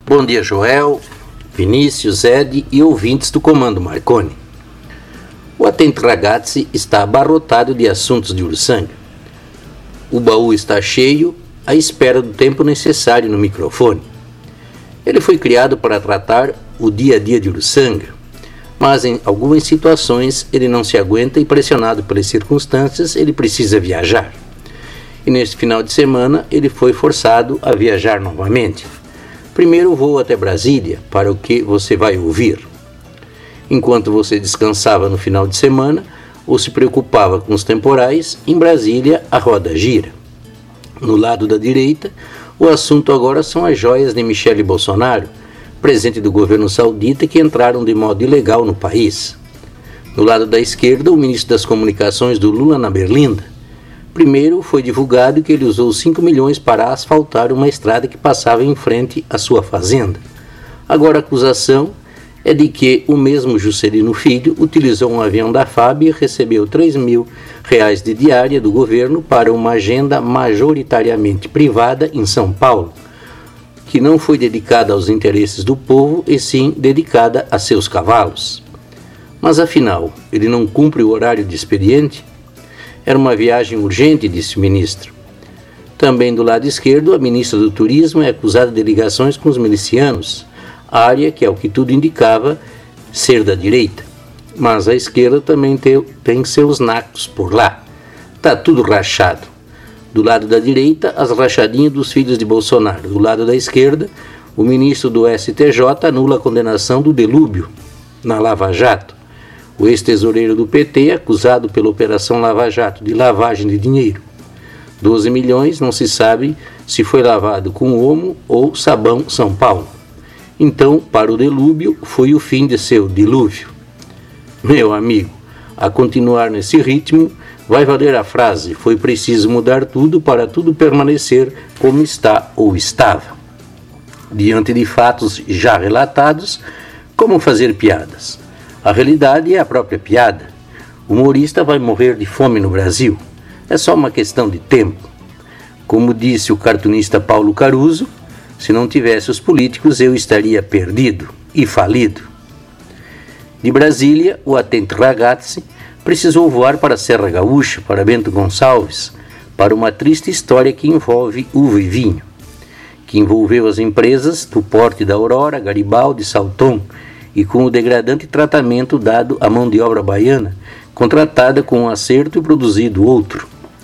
Bom dia, Joel, Vinícius, Ed e ouvintes do Comando Marconi. O Atento Ragazzi está abarrotado de assuntos de Uruçanga. O baú está cheio, à espera do tempo necessário no microfone. Ele foi criado para tratar o dia a dia de Uruçanga, mas em algumas situações ele não se aguenta e, pressionado pelas circunstâncias, ele precisa viajar. E neste final de semana ele foi forçado a viajar novamente. Primeiro voo até Brasília, para o que você vai ouvir. Enquanto você descansava no final de semana ou se preocupava com os temporais, em Brasília a roda gira. No lado da direita, o assunto agora são as joias de Michele Bolsonaro, presente do governo saudita, que entraram de modo ilegal no país. No lado da esquerda, o ministro das Comunicações do Lula na Berlinda. Primeiro foi divulgado que ele usou 5 milhões para asfaltar uma estrada que passava em frente à sua fazenda. Agora a acusação é de que o mesmo Juscelino Filho utilizou um avião da FAB e recebeu R$3.000 de diária do governo para uma agenda majoritariamente privada em São Paulo, que não foi dedicada aos interesses do povo e sim dedicada a seus cavalos. Mas afinal, ele não cumpre o horário de expediente? Era uma viagem urgente, disse o ministro. Também do lado esquerdo, a ministra do Turismo é acusada de ligações com os milicianos, área que, ao que tudo indicava, ser da direita. Mas a esquerda também tem seus nacos por lá. Está tudo rachado. Do lado da direita, as rachadinhas dos filhos de Bolsonaro. Do lado da esquerda, o ministro do STJ anula a condenação do Delúbio na Lava Jato. O ex-tesoureiro do PT, acusado pela Operação Lava Jato de lavagem de dinheiro. 12 milhões, não se sabe se foi lavado com Omo ou sabão São Paulo. Então, para o Delúbio, foi o fim de seu dilúvio. Meu amigo, a continuar nesse ritmo, vai valer a frase: foi preciso mudar tudo para tudo permanecer como está ou estava. Diante de fatos já relatados, como fazer piadas? A realidade é a própria piada. O humorista vai morrer de fome no Brasil. É só uma questão de tempo. Como disse o cartunista Paulo Caruso, se não tivesse os políticos, eu estaria perdido e falido. De Brasília, o Atento Ragazzi precisou voar para a Serra Gaúcha, para Bento Gonçalves, para uma triste história que envolve uva e vinho, que envolveu as empresas do porte da Aurora, Garibaldi, Salton, e com o degradante tratamento dado à mão de obra baiana, contratada com um acerto e produzido outro.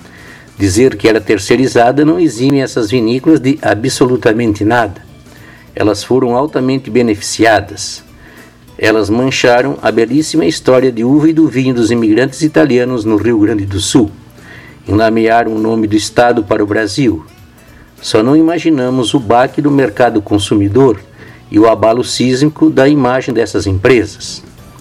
Dizer que era terceirizada não exime essas vinícolas de absolutamente nada. Elas foram altamente beneficiadas. Elas mancharam a belíssima história de uva e do vinho dos imigrantes italianos no Rio Grande do Sul. Enlamearam o nome do Estado para o Brasil. Só não imaginamos o baque do mercado consumidor e o abalo sísmico da imagem dessas empresas.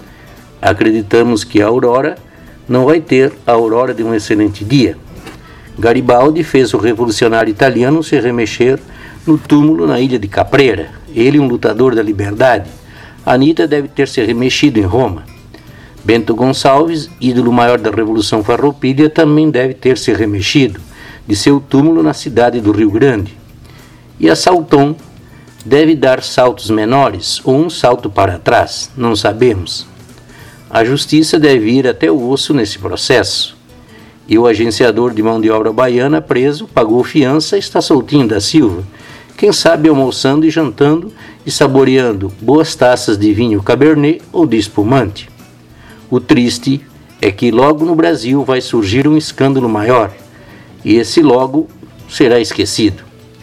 Acreditamos que a Aurora não vai ter a aurora de um excelente dia. Garibaldi fez o revolucionário italiano se remexer no túmulo na ilha de Caprera. Ele, um lutador da liberdade. Anitta deve ter se remexido em Roma. Bento Gonçalves, ídolo maior da Revolução Farroupilha, também deve ter se remexido de seu túmulo na cidade do Rio Grande. E a Salton deve dar saltos menores ou um salto para trás, não sabemos. A justiça deve ir até o osso nesse processo. E o agenciador de mão de obra baiana, preso, pagou fiança e está soltinho da Silva. Quem sabe almoçando e jantando e saboreando boas taças de vinho Cabernet ou de espumante. O triste é que logo no Brasil vai surgir um escândalo maior, e esse logo será esquecido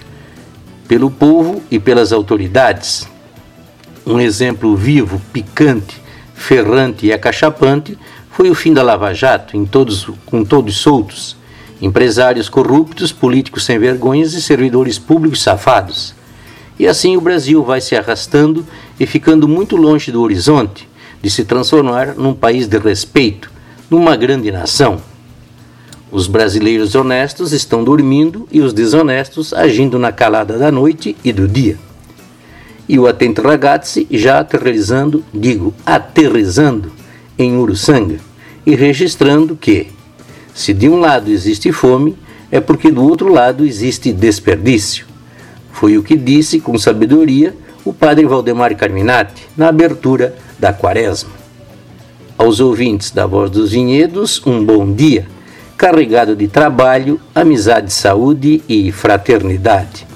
pelo povo e pelas autoridades. Um exemplo vivo, picante, ferrante e acachapante foi o fim da Lava Jato, com todos soltos, empresários corruptos, políticos sem vergonhas e servidores públicos safados. E assim o Brasil vai se arrastando e ficando muito longe do horizonte de se transformar num país de respeito, numa grande nação. Os brasileiros honestos estão dormindo e os desonestos agindo na calada da noite e do dia. E o Atento Ragazzi já aterrizando em Uruçanga e registrando que, se de um lado existe fome, é porque do outro lado existe desperdício. Foi o que disse com sabedoria o padre Valdemar Carminati na abertura da Quaresma. Aos ouvintes da Voz dos Vinhedos, um bom dia, carregado de trabalho, amizade, saúde e fraternidade.